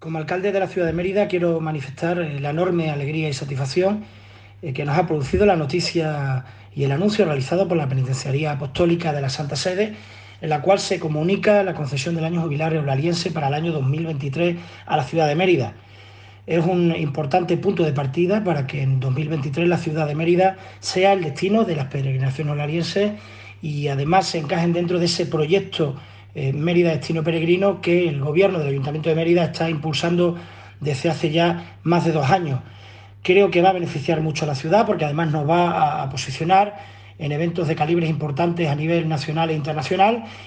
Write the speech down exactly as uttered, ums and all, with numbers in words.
Como alcalde de la ciudad de Mérida quiero manifestar eh, la enorme alegría y satisfacción eh, que nos ha producido la noticia y el anuncio realizado por la Penitenciaría Apostólica de la Santa Sede, en la cual se comunica la concesión del año jubilar eulaliense para el año dos mil veintitrés a la ciudad de Mérida. Es un importante punto de partida para que en dos mil veintitrés la ciudad de Mérida sea el destino de las peregrinaciones eulalienses y además se encajen dentro de ese proyecto eh, Mérida Destino Peregrino que el gobierno del Ayuntamiento de Mérida está impulsando desde hace ya más de dos años. Creo que va a beneficiar mucho a la ciudad porque además nos va a, a posicionar en eventos de calibres importantes a nivel nacional e internacional